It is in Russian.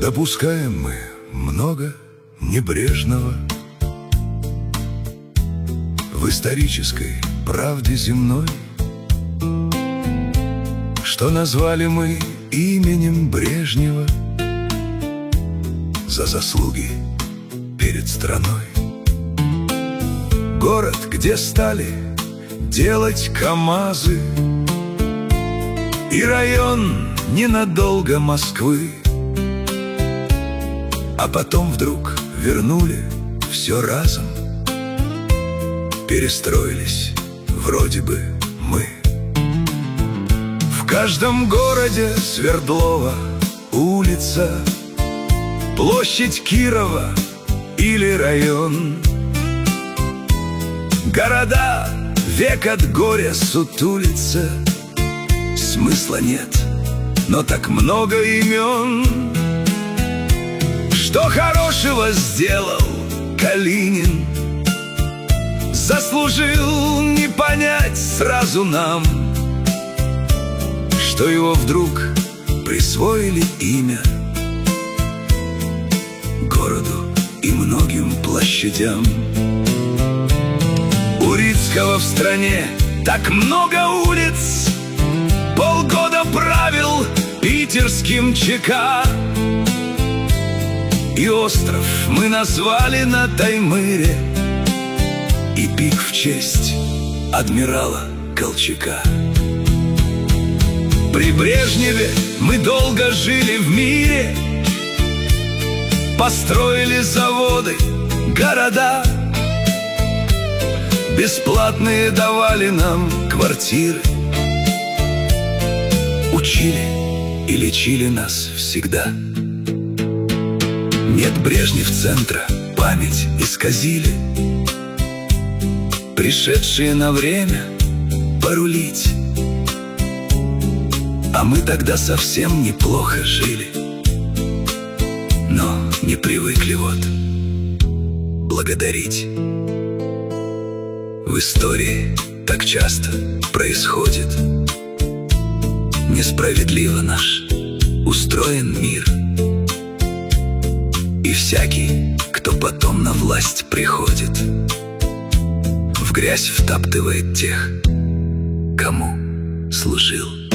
Допускаем мы много небрежного в исторической правде земной, что назвали мы именем Брежнева за заслуги перед страной. Город, где стали делать КамАЗы, и район ненадолго Москвы, а потом вдруг вернули все разом. Перестроились вроде бы мы. В каждом городе Свердлова улица, площадь Кирова или район. Города век от горя сутулятся, смысла нет, но так много имен. Что хорошего сделал Калинин, заслужил не понять сразу нам, что его вдруг присвоили имя городу и многим площадям. У Рицкого в стране так много улиц, полгода правил питерским ЧК. И остров мы назвали на Таймыре, и пик в честь адмирала Колчака. При Брежневе мы долго жили в мире, построили заводы, города, бесплатные давали нам квартиры, учили и лечили нас всегда. Нет Брежнев центра, память исказили пришедшие на время порулить. А мы тогда совсем неплохо жили, но не привыкли вот благодарить. В истории так часто происходит, несправедливо наш устроен мир. И всякий, кто потом на власть приходит, в грязь втаптывает тех, кому служил.